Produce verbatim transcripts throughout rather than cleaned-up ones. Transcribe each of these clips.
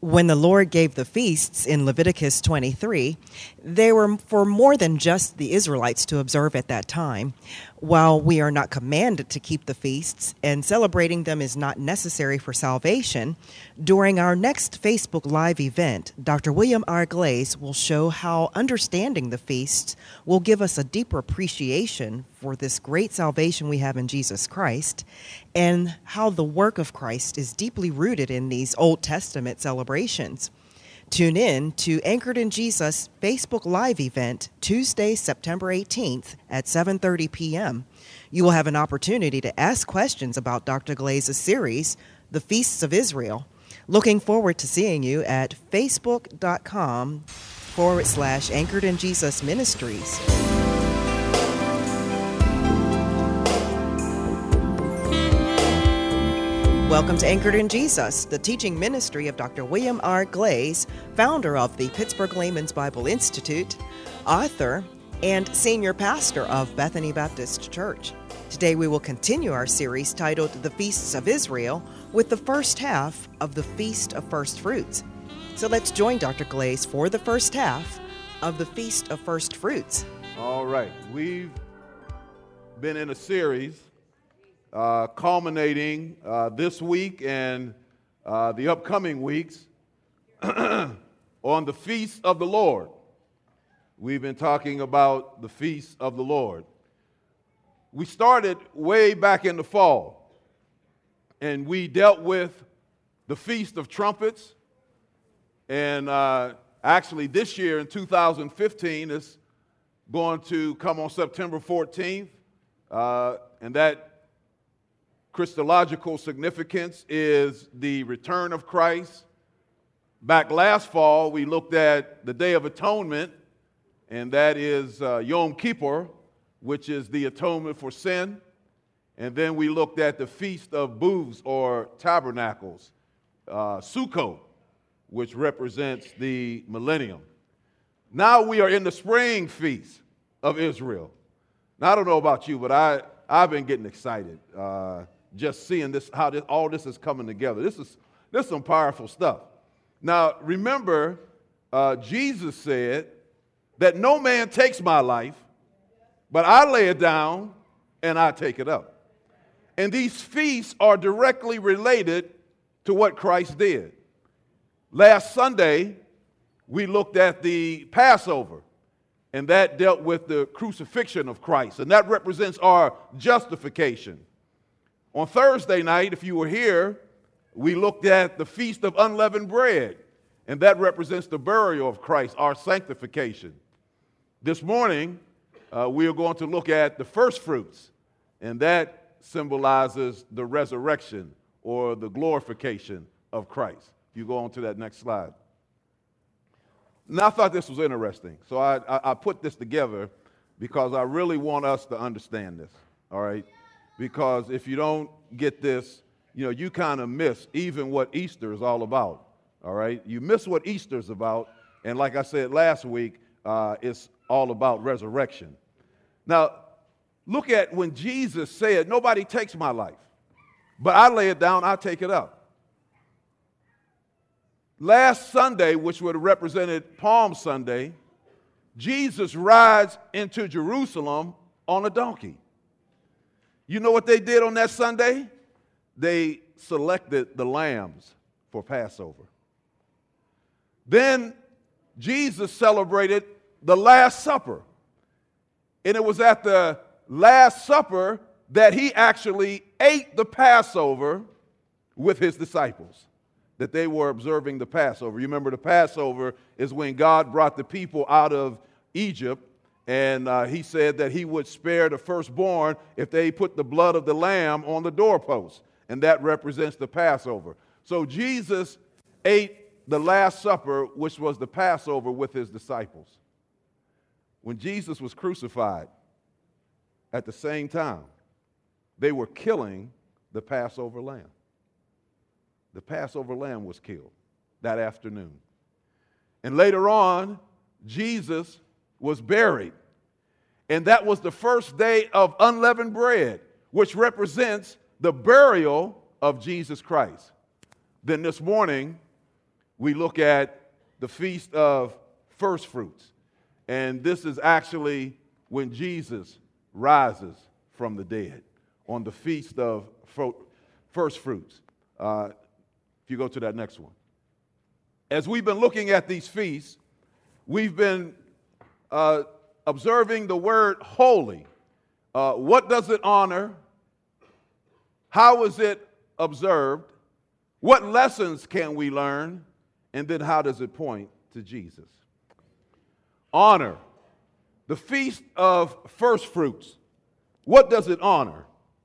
When the Lord gave the feasts in Leviticus twenty-three, they were for more than just the Israelites to observe at that time. While we are not commanded to keep the feasts and celebrating them is not necessary for salvation, during our next Facebook Live event, Doctor William R. Glaze will show how understanding the feasts will give us a deeper appreciation for this great salvation we have in Jesus Christ, and how the work of Christ is deeply rooted in these Old Testament celebrations. Tune in to Anchored in Jesus Facebook Live event Tuesday, September eighteenth at seven thirty p.m. You will have an opportunity to ask questions about Doctor Glaze's series, The Feasts of Israel. Looking forward to seeing you at facebook.com forward slash Anchored in Jesus Ministries. Welcome to Anchored in Jesus, the teaching ministry of Doctor William R. Glaze, founder of the Pittsburgh Layman's Bible Institute, author, and senior pastor of Bethany Baptist Church. Today we will continue our series titled The Feasts of Israel with the first half of the Feast of First Fruits. So let's join Doctor Glaze for the first half of the Feast of First Fruits. All right, we've been in a series Uh, culminating uh, this week and uh, the upcoming weeks on the Feast of the Lord. We've been talking about the Feast of the Lord. We started way back in the fall, and we dealt with the Feast of Trumpets. And uh, actually this year in two thousand fifteen, it's going to come on September fourteenth, uh, and that Christological significance is the return of Christ. Back last fall, we looked at the Day of Atonement, and that is uh, Yom Kippur, which is the atonement for sin. And then we looked at the Feast of Booths or Tabernacles, uh, Sukkot, which represents the millennium. Now we are in the spring feast of Israel. Now, I don't know about you, but I, I've been getting excited. Uh, just seeing this, how this, all this is coming together. This is, this is some powerful stuff. Now, remember, uh, Jesus said that no man takes my life, but I lay it down and I take it up. And these feasts are directly related to what Christ did. Last Sunday, we looked at the Passover, and that dealt with the crucifixion of Christ, and that represents our justification. On Thursday night, if you were here, we looked at the Feast of Unleavened Bread, and that represents the burial of Christ, our sanctification. This morning, uh, we are going to look at the first fruits, and that symbolizes the resurrection or the glorification of Christ. You go on to that next slide. Now, I thought this was interesting, so I, I, I put this together because I really want us to understand this, all right? Because if you don't get this, you know, you kind of miss even what Easter is all about, all right? You miss what Easter is about, and like I said last week, uh, it's all about resurrection. Now, look at when Jesus said, nobody takes my life, but I lay it down, I take it up. Last Sunday, which would have represented Palm Sunday, Jesus rides into Jerusalem on a donkey. You know what they did on that Sunday? They selected the lambs for Passover. Then Jesus celebrated the Last Supper. And it was at the Last Supper that he actually ate the Passover with his disciples, that they were observing the Passover. You remember the Passover is when God brought the people out of Egypt, and uh, he said that he would spare the firstborn if they put the blood of the lamb on the doorpost, and that represents the Passover. So Jesus ate the Last Supper, which was the Passover, with his disciples. When Jesus was crucified, at the same time, they were killing the Passover lamb. The Passover lamb was killed that afternoon. And later on, Jesus was buried. And that was the first day of unleavened bread, which represents the burial of Jesus Christ. Then this morning, we look at the Feast of First Fruits. And this is actually when Jesus rises from the dead on the Feast of First Fruits. Uh, if you go to that next one. As we've been looking at these feasts, we've been uh, observing the word holy. Uh, what does it honor? How is it observed? What lessons can we learn? And then how does it point to Jesus? Honor. The Feast of First Fruits. What does it honor?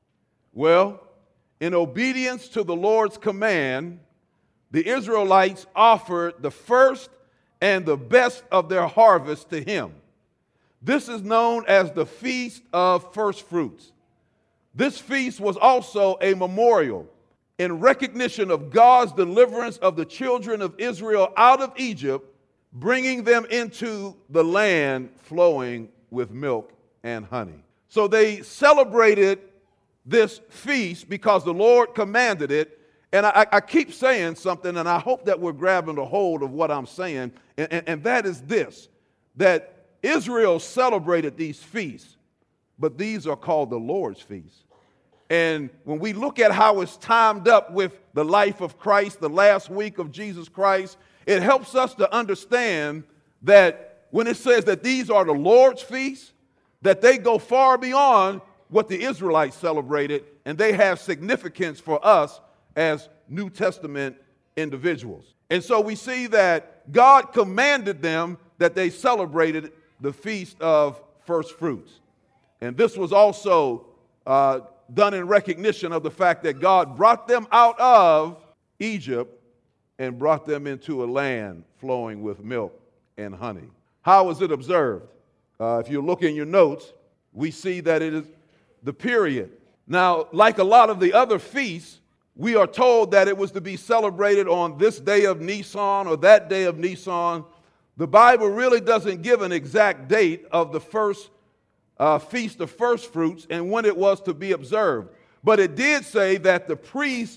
Well, in obedience to the Lord's command, the Israelites offered the first and the best of their harvest to him. This is known as the Feast of First Fruits. This feast was also a memorial in recognition of God's deliverance of the children of Israel out of Egypt, bringing them into the land flowing with milk and honey. So they celebrated this feast because the Lord commanded it. And I, I keep saying something, and I hope that we're grabbing a hold of what I'm saying, and, and, and that is this, that Israel celebrated these feasts, but these are called the Lord's feasts. And when we look at how it's timed up with the life of Christ, the last week of Jesus Christ, it helps us to understand that when it says that these are the Lord's feasts, that they go far beyond what the Israelites celebrated, and they have significance for us as New Testament individuals. And so we see that God commanded them that they celebrated the Feast of First Fruits. And this was also uh, done in recognition of the fact that God brought them out of Egypt and brought them into a land flowing with milk and honey. How is it observed? Uh, if you look in your notes, we see that it is the period. Now, like a lot of the other feasts, we are told that it was to be celebrated on this day of Nisan or that day of Nisan. The Bible really doesn't give an exact date of the first uh, Feast of First Fruits and when it was to be observed. But it did say that the priest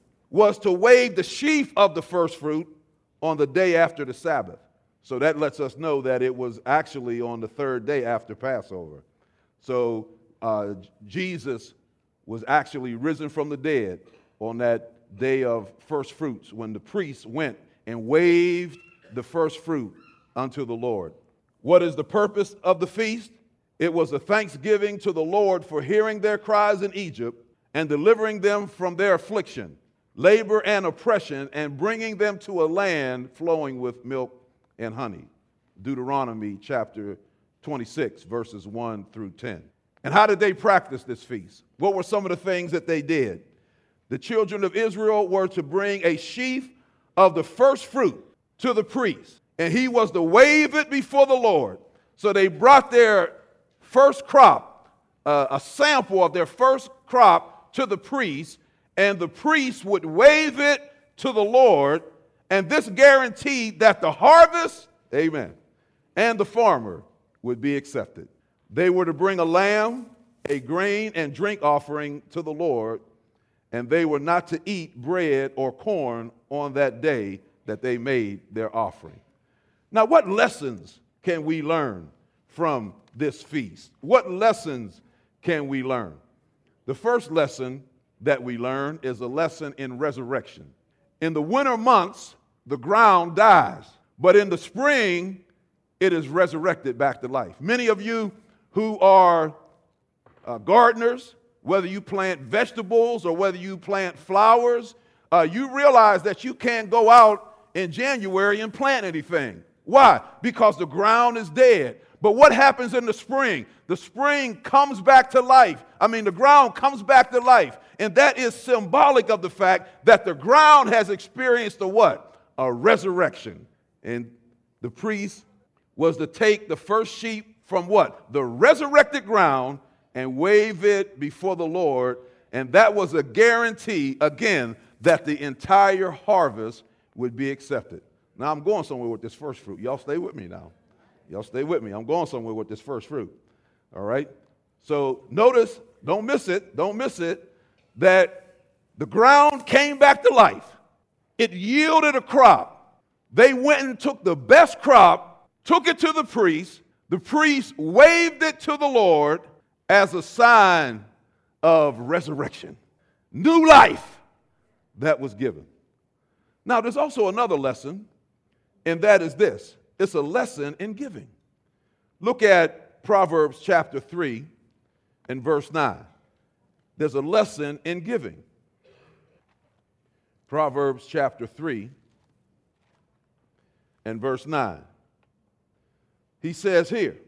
was to wave the sheaf of the first fruit on the day after the Sabbath. So that lets us know that it was actually on the third day after Passover. So uh, Jesus was actually risen from the dead on that day of first fruits when the priests went and waved the first fruit unto the Lord. What is the purpose of the feast? It was a thanksgiving to the Lord for hearing their cries in Egypt and delivering them from their affliction, labor and oppression, and bringing them to a land flowing with milk and honey. Deuteronomy chapter twenty-six, verses one through ten. And how did they practice this feast? What were some of the things that they did? The children of Israel were to bring a sheaf of the first fruit to the priest, and he was to wave it before the Lord. So they brought their first crop, uh, a sample of their first crop, to the priest, and the priest would wave it to the Lord, and this guaranteed that the harvest, amen, and the farmer would be accepted. They were to bring a lamb, a grain and drink offering to the Lord, and they were not to eat bread or corn on that day that they made their offering. Now, what lessons can we learn from this feast? What lessons can we learn? The first lesson that we learn is a lesson in resurrection. In the winter months, the ground dies, but in the spring, it is resurrected back to life. Many of you who are uh, gardeners, whether you plant vegetables or whether you plant flowers, uh, you realize that you can't go out in January and plant anything. Why? Because the ground is dead. But what happens in the spring? The spring comes back to life. I mean, the ground comes back to life. And that is symbolic of the fact that the ground has experienced a what? A resurrection. And the priest was to take the first sheep from what? The resurrected ground and wave it before the Lord. And that was a guarantee, again, that the entire harvest would be accepted. Now, I'm going somewhere with this first fruit. Y'all stay with me now. Y'all stay with me. I'm going somewhere with this first fruit. All right? So notice, don't miss it, don't miss it, that the ground came back to life. It yielded a crop. They went and took the best crop, took it to the priest. The priest waved it to the Lord as a sign of resurrection. New life that was given. Now, there's also another lesson, and that is this. It's a lesson in giving. Look at Proverbs chapter three and verse nine. There's a lesson in giving. Proverbs chapter three and verse nine. He says here,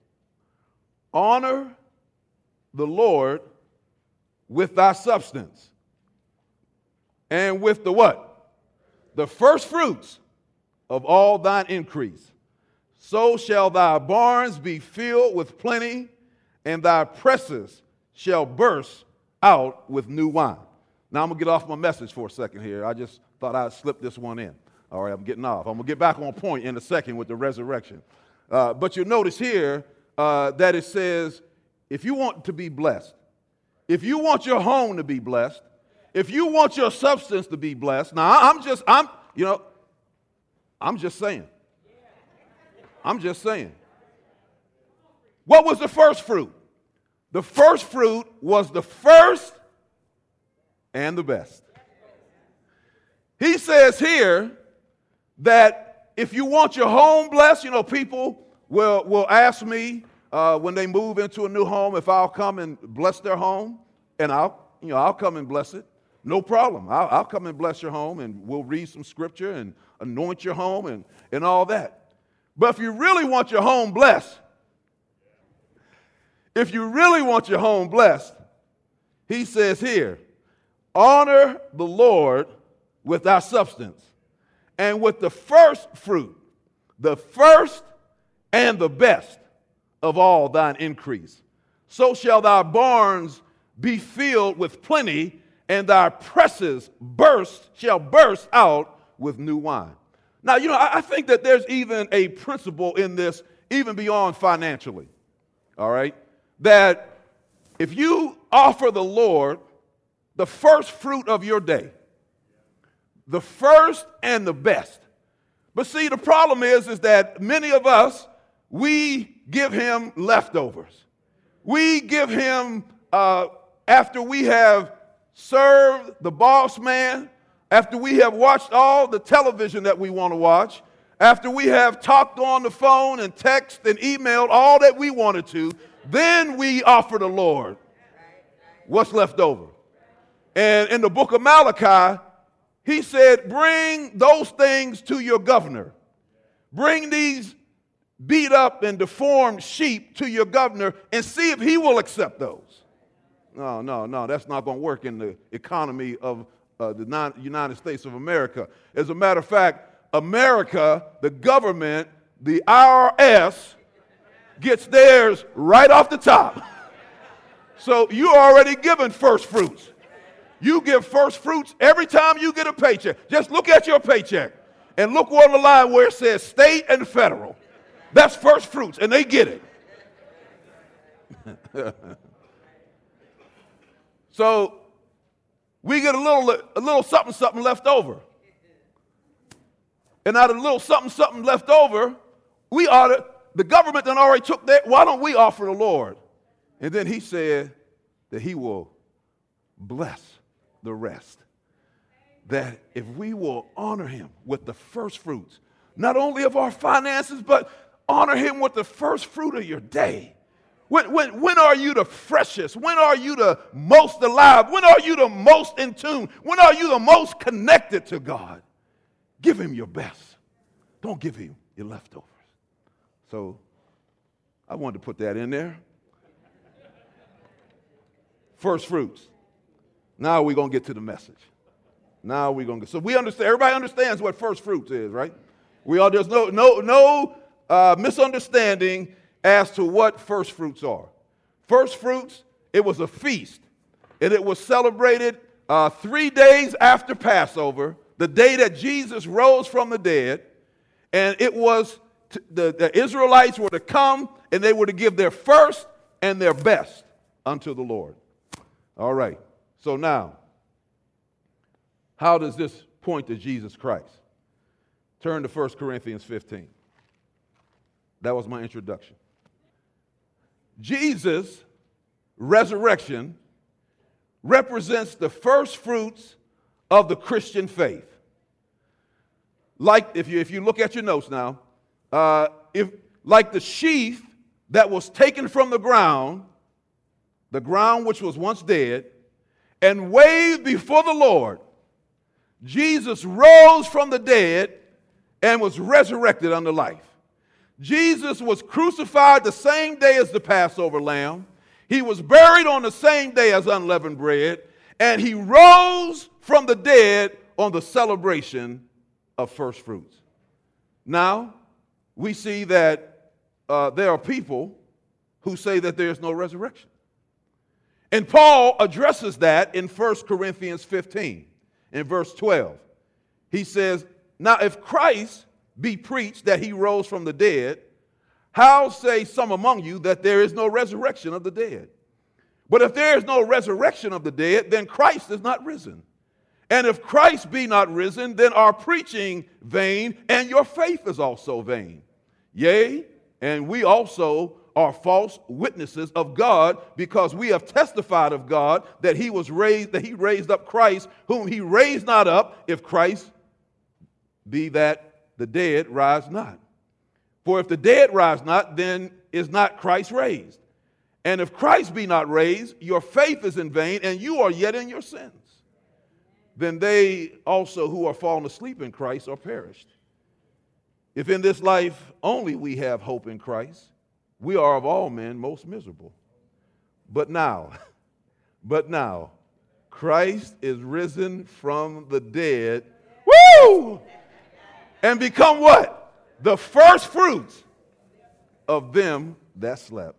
honor the Lord with thy substance and with the what? The first fruits of all thine increase. So shall thy barns be filled with plenty, and thy presses shall burst out with new wine. Now I'm going to get off my message for a second here. I just thought I'd slip this one in. All right, I'm getting off. I'm going to get back on point in a second with the resurrection. Uh, but you'll notice here uh, that it says, if you want to be blessed, if you want your home to be blessed, if you want your substance to be blessed, now I'm just, I'm, you know, I'm just saying. I'm just saying. What was the first fruit? The first fruit was the first and the best. He says here that if you want your home blessed, you know, people will, will ask me uh, when they move into a new home if I'll come and bless their home, and I'll, you know, I'll come and bless it. No problem. I'll, I'll come and bless your home, and we'll read some scripture and anoint your home and, and all that. But if you really want your home blessed, if you really want your home blessed, he says here, honor the Lord with thy substance and with the first fruit, the first and the best of all thine increase. So shall thy barns be filled with plenty, and thy presses burst, shall burst out with new wine. Now, you know, I, I think that there's even a principle in this, even beyond financially, all right? That if you offer the Lord the first fruit of your day, the first and the best. But see, the problem is, is that many of us, we give him leftovers. We give him, uh, after we have served the boss man, after we have watched all the television that we want to watch, after we have talked on the phone and text and emailed all that we wanted to, then we offer the Lord what's left over. And in the book of Malachi, he said, bring those things to your governor. Bring these beat up and deformed sheep to your governor and see if he will accept those. No, no, no, that's not going to work in the economy of uh, the non- United States of America. As a matter of fact, America, the government, the I R S, gets theirs right off the top. So you already given first fruits. You give first fruits every time you get a paycheck. Just look at your paycheck and look on the line where it says state and federal. That's first fruits, and they get it. So we get a little, a little something, something left over. And out of a little something, something left over, we ought to, the government done already took that. Why don't we offer the Lord? And then he said that he will bless the rest. That if we will honor him with the first fruits, not only of our finances, but honor him with the first fruit of your day. When, when, when are you the freshest? When are you the most alive? When are you the most in tune? When are you the most connected to God? Give him your best. Don't give him your leftovers. So I wanted to put that in there. First fruits. Now we're going to get to the message. Now we're going to get, so we understand, everybody understands what first fruits is, right? We all, there's no, no, no uh, misunderstanding as to what first fruits are. First fruits, it was a feast, and it was celebrated uh, three days after Passover, the day that Jesus rose from the dead, and it was, t- the, the Israelites were to come, and they were to give their first and their best unto the Lord. All right. So now, how does this point to Jesus Christ? Turn to First Corinthians fifteen. That was my introduction. Jesus' resurrection represents the first fruits of the Christian faith. Like, if you, if you look at your notes now, uh, if like the sheaf that was taken from the ground, the ground which was once dead, and waved before the Lord, Jesus rose from the dead and was resurrected unto life. Jesus was crucified the same day as the Passover lamb. He was buried on the same day as unleavened bread, and he rose from the dead on the celebration of first fruits. Now, we see that uh, there are people who say that there is no resurrection. And Paul addresses that in First Corinthians fifteen, in verse twelve. He says, now if Christ be preached that he rose from the dead, how say some among you that there is no resurrection of the dead? But if there is no resurrection of the dead, then Christ is not risen. And if Christ be not risen, then our preaching vain, and your faith is also vain. Yea, and we also are false witnesses of God, because we have testified of God that he was raised, that he raised up Christ, whom he raised not up, if Christ be that the dead rise not. For if the dead rise not, then is not Christ raised. And if Christ be not raised, your faith is in vain, and you are yet in your sins. Then they also who are fallen asleep in Christ are perished. If in this life only we have hope in Christ, we are of all men most miserable. But now, but now, Christ is risen from the dead, woo, and become what? The first fruits of them that slept.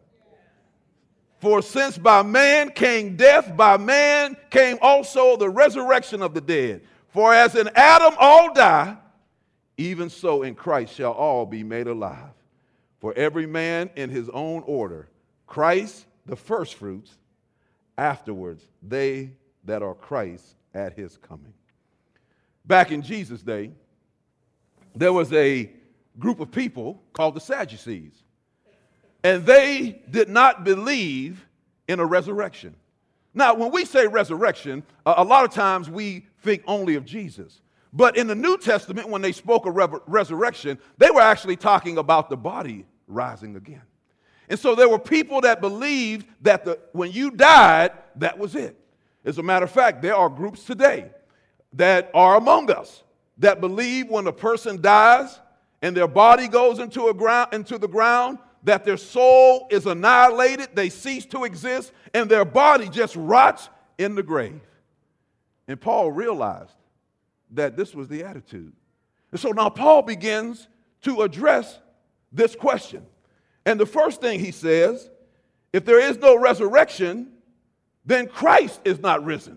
For since by man came death, by man came also the resurrection of the dead. For as in Adam all die, even so in Christ shall all be made alive. For every man in his own order, Christ the firstfruits, afterwards they that are Christ at his coming. Back in Jesus' day, there was a group of people called the Sadducees. And they did not believe in a resurrection. Now, when we say resurrection, a, a lot of times we think only of Jesus. But in the New Testament, when they spoke of re- resurrection, they were actually talking about the body rising again. And so there were people that believed that the, when you died, that was it. As a matter of fact, there are groups today that are among us that believe when a person dies and their body goes into, a ground, into the ground, that their soul is annihilated, they cease to exist, and their body just rots in the grave. And Paul realized that this was the attitude. And so now Paul begins to address this question. And the first thing he says, if there is no resurrection, then Christ is not risen.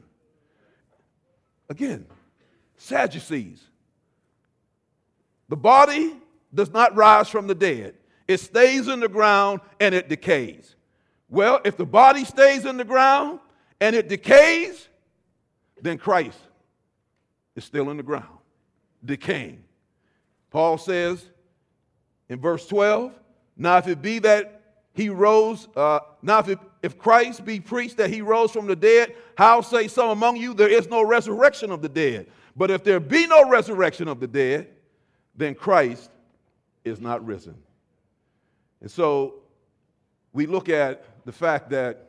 Again, Sadducees. The body does not rise from the dead. It stays in the ground and it decays. Well, if the body stays in the ground and it decays, then Christ is still in the ground, decaying. Paul says in verse twelve, now if it be that he rose, uh, now if, it, if Christ be preached that he rose from the dead, how say some among you there is no resurrection of the dead? But if there be no resurrection of the dead, then Christ is not risen. And so we look at the fact that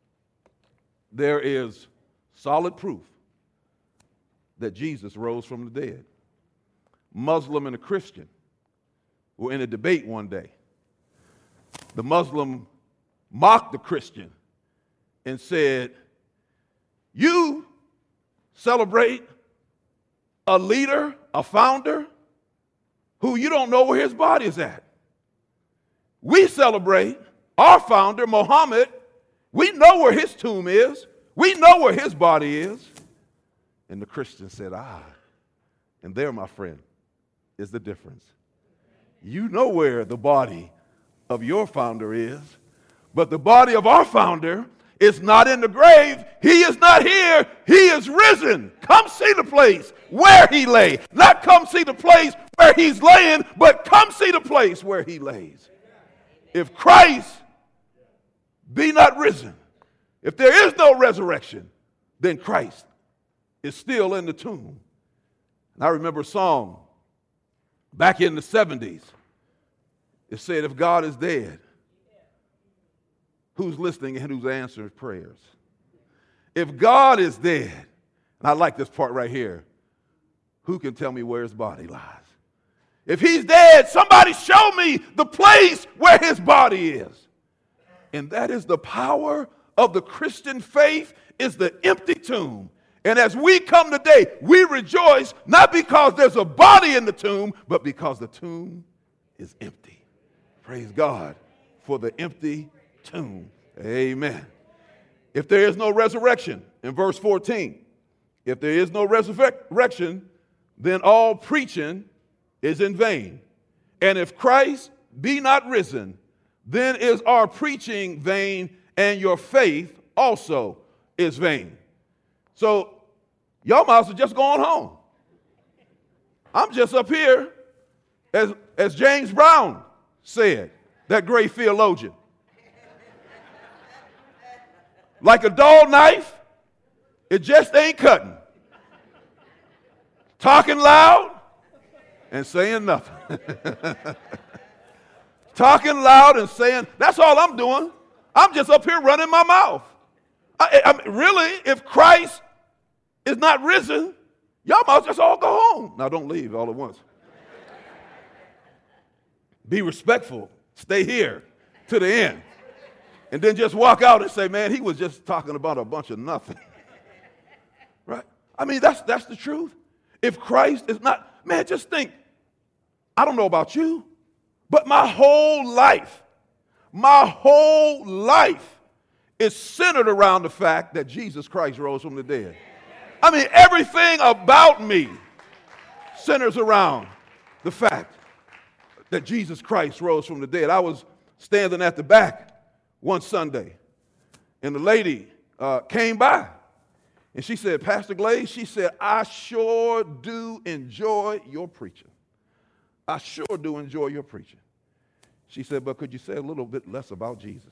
there is solid proof that Jesus rose from the dead. Muslim and a Christian were in a debate one day. The Muslim mocked the Christian and said, you celebrate a leader, a founder, who you don't know where his body is at. We celebrate our founder, Muhammad. We know where his tomb is. We know where his body is. And the Christian said, ah, and there, my friend, is the difference. You know where the body of your founder is, but the body of our founder is not in the grave. He is not here. He is risen. Come see the place where he lay. Not come see the place where he's laying, but come see the place where he lays. If Christ be not risen, if there is no resurrection, then Christ is still in the tomb. And I remember a song back in the seventies. It said, if God is dead, who's listening and who's answering prayers? If God is dead, and I like this part right here, who can tell me where his body lies? If he's dead, somebody show me the place where his body is. And that is the power of the Christian faith, is the empty tomb. And as we come today, we rejoice not because there's a body in the tomb, but because the tomb is empty. Praise God for the empty tomb. Amen. If there is no resurrection, in verse fourteen, if there is no resurrection, then all preaching is in vain. And if Christ be not risen, then is our preaching vain, and your faith also is vain. So y'all might as well just go on home. I'm just up here, as, as James Brown said, that great theologian. Like a dull knife, it just ain't cutting. Talking loud and saying nothing. Talking loud and saying, that's all I'm doing. I'm just up here running my mouth. I, I mean, really, if Christ is not risen, y'all might just all go home. Now, don't leave all at once. Be respectful. Stay here to the end. And then just walk out and say, man, he was just talking about a bunch of nothing. Right? I mean, that's, that's the truth. If Christ is not, man, just think, I don't know about you, but my whole life, my whole life is centered around the fact that Jesus Christ rose from the dead. I mean, everything about me centers around the fact that Jesus Christ rose from the dead. I was standing at the back one Sunday, and the lady uh, came by, and she said, Pastor Glaze, she said, I sure do enjoy your preaching. I sure do enjoy your preaching. She said, but could you say a little bit less about Jesus?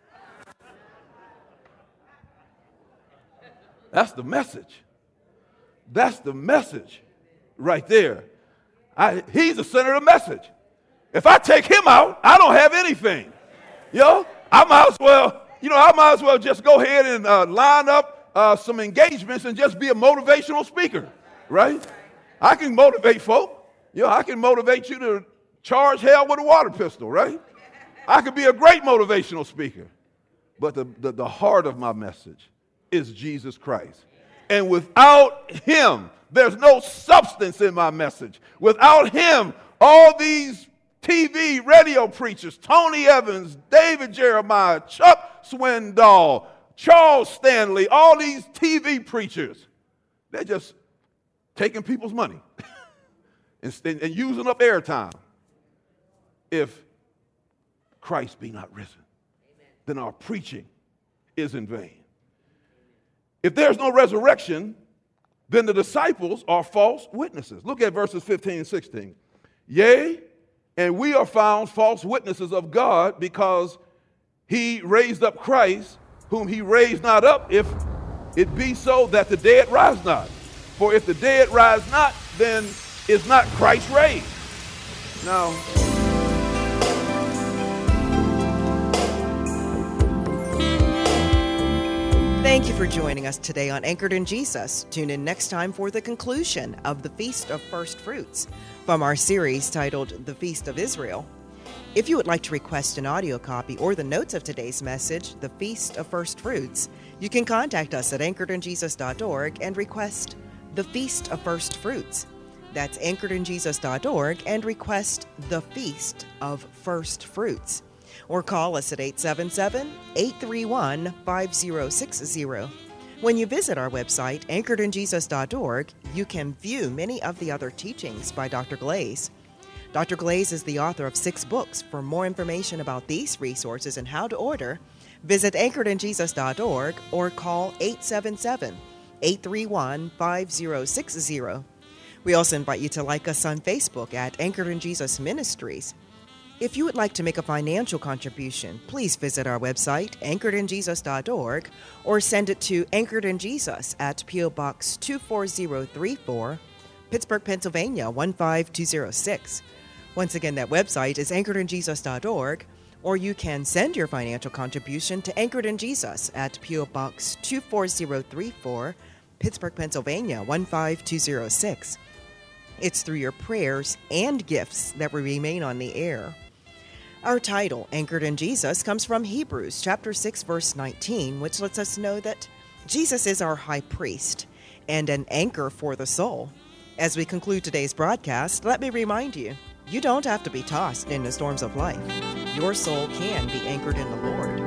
That's the message. That's the message right there. I, he's the center of the message. If I take him out, I don't have anything. You know, I might as well, you know, I might as well just go ahead and uh, line up uh, some engagements and just be a motivational speaker, right? I can motivate folk. You know, I can motivate you to charge hell with a water pistol, right? I could be a great motivational speaker. But the, the, the heart of my message is Jesus Christ. And without him, there's no substance in my message. Without him, all these T V, radio preachers, Tony Evans, David Jeremiah, Chuck Swindoll, Charles Stanley, all these T V preachers, they're just taking people's money and, and using up airtime. If Christ be not risen, amen, then our preaching is in vain. If there's no resurrection, then the disciples are false witnesses. Look at verses fifteen and sixteen. Yea, and we are found false witnesses of God, because he raised up Christ, whom he raised not up, if it be so that the dead rise not. For if the dead rise not, then is not Christ raised. Now, thank you for joining us today on Anchored in Jesus. Tune in next time for the conclusion of the Feast of First Fruits from our series titled The Feast of Israel. If you would like to request an audio copy or the notes of today's message, The Feast of First Fruits, you can contact us at anchored in jesus dot org and request The Feast of First Fruits. That's anchored in jesus dot org and request The Feast of First Fruits. Or call us at eight seven seven, eight three one, five zero six zero. When you visit our website, anchored in jesus dot org, you can view many of the other teachings by Doctor Glaze. Doctor Glaze is the author of six books. For more information about these resources and how to order, visit anchored in jesus dot org or call eight seven seven, eight three one, five zero six zero. We also invite you to like us on Facebook at Anchored in Jesus Ministries. If you would like to make a financial contribution, please visit our website, anchored in jesus dot org, or send it to Anchored in Jesus at P O. Box two four zero three four, Pittsburgh, Pennsylvania one five two zero six. Once again, that website is anchored in jesus dot org, or you can send your financial contribution to Anchored in Jesus at P O. Box two four zero three four, Pittsburgh, Pennsylvania one five two zero six. It's through your prayers and gifts that we remain on the air. Our title, Anchored in Jesus, comes from Hebrews chapter six, verse nineteen, which lets us know that Jesus is our high priest and an anchor for the soul. As we conclude today's broadcast, let me remind you, you don't have to be tossed in the storms of life. Your soul can be anchored in the Lord.